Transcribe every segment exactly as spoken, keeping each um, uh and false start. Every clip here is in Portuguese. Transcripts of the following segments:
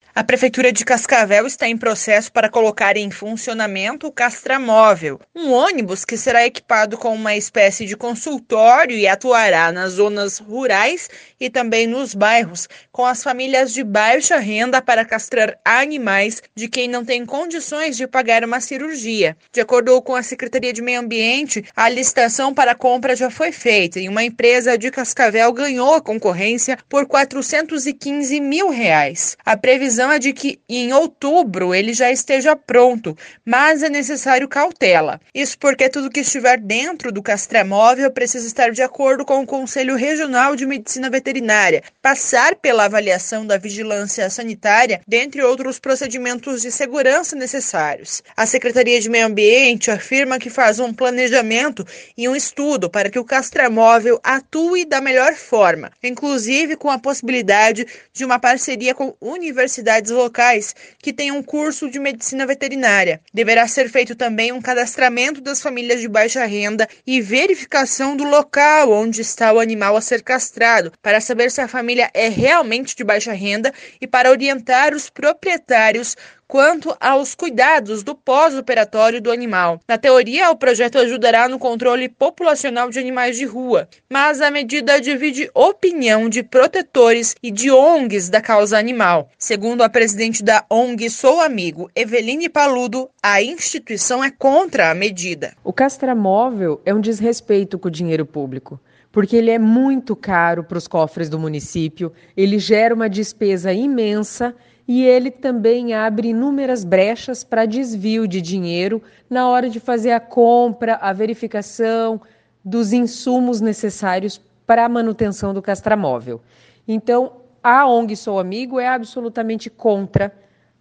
A Prefeitura de Cascavel está em processo para colocar em funcionamento o Castramóvel, um ônibus que será equipado com uma espécie de consultório e atuará nas zonas rurais e também nos bairros, com as famílias de baixa renda para castrar animais de quem não tem condições de pagar uma cirurgia. De acordo com a Secretaria de Meio Ambiente, a licitação para a compra já foi feita e uma empresa de Cascavel ganhou a concorrência por quatrocentos e quinze mil reais. A previsão é de que em outubro ele já esteja pronto, mas é necessário cautela. Isso porque tudo que estiver dentro do Castramóvel precisa estar de acordo com o Conselho Regional de Medicina Veterinária, passar pela avaliação da vigilância sanitária, dentre outros procedimentos de segurança necessários. A Secretaria de Meio Ambiente afirma que faz um planejamento e um estudo para que o Castramóvel atue da melhor forma, inclusive com a possibilidade de uma parceria com universidades locais que tenham um curso de medicina veterinária. Deverá ser feito também um cadastramento das famílias de baixa renda e verificação do local onde está o animal a ser castrado, para saber se a família é realmente de baixa renda e para orientar os proprietários quanto aos cuidados do pós-operatório do animal. Na teoria, o projeto ajudará no controle populacional de animais de rua, mas a medida divide opinião de protetores e de O N Gs da causa animal. Segundo a presidente da O N G Sou Amigo, Eveline Paludo, a instituição é contra a medida. O Castramóvel é um desrespeito com o dinheiro público, porque ele é muito caro para os cofres do município, ele gera uma despesa imensa e ele também abre inúmeras brechas para desvio de dinheiro na hora de fazer a compra, a verificação dos insumos necessários para a manutenção do Castramóvel. Então, a O N G Sou Amigo é absolutamente contra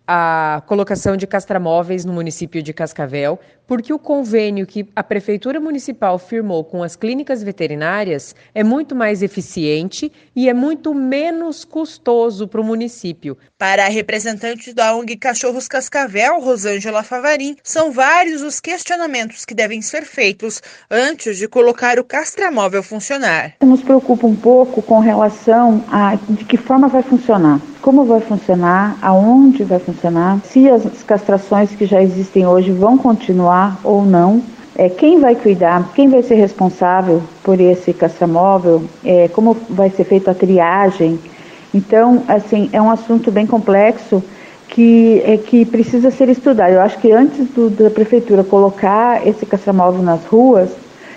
a colocação de castramóveis no município de Cascavel, porque o convênio que a Prefeitura Municipal firmou com as clínicas veterinárias é muito mais eficiente e é muito menos custoso para o município. Para a representante da O N G Cachorros Cascavel, Rosângela Favarin, são vários os questionamentos que devem ser feitos antes de colocar o castramóvel funcionar. Nos preocupa um pouco com relação a de que forma vai funcionar, como vai funcionar, aonde vai funcionar, se as castrações que já existem hoje vão continuar ou não, é, quem vai cuidar, quem vai ser responsável por esse castramóvel, é, como vai ser feita a triagem. Então, assim, é um assunto bem complexo que, é, que precisa ser estudado. Eu acho que antes do, da Prefeitura colocar esse castramóvel nas ruas,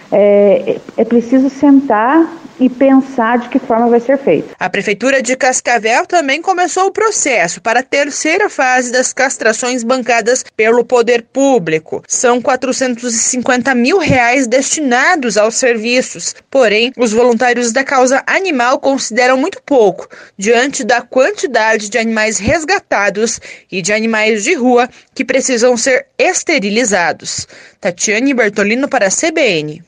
é, é preciso sentar e pensar de que forma vai ser feito. A Prefeitura de Cascavel também começou o processo para a terceira fase das castrações bancadas pelo poder público. São quatrocentos e cinquenta mil reais destinados aos serviços. Porém, os voluntários da causa animal consideram muito pouco, diante da quantidade de animais resgatados e de animais de rua que precisam ser esterilizados. Tatiane Bertolino para a C B N.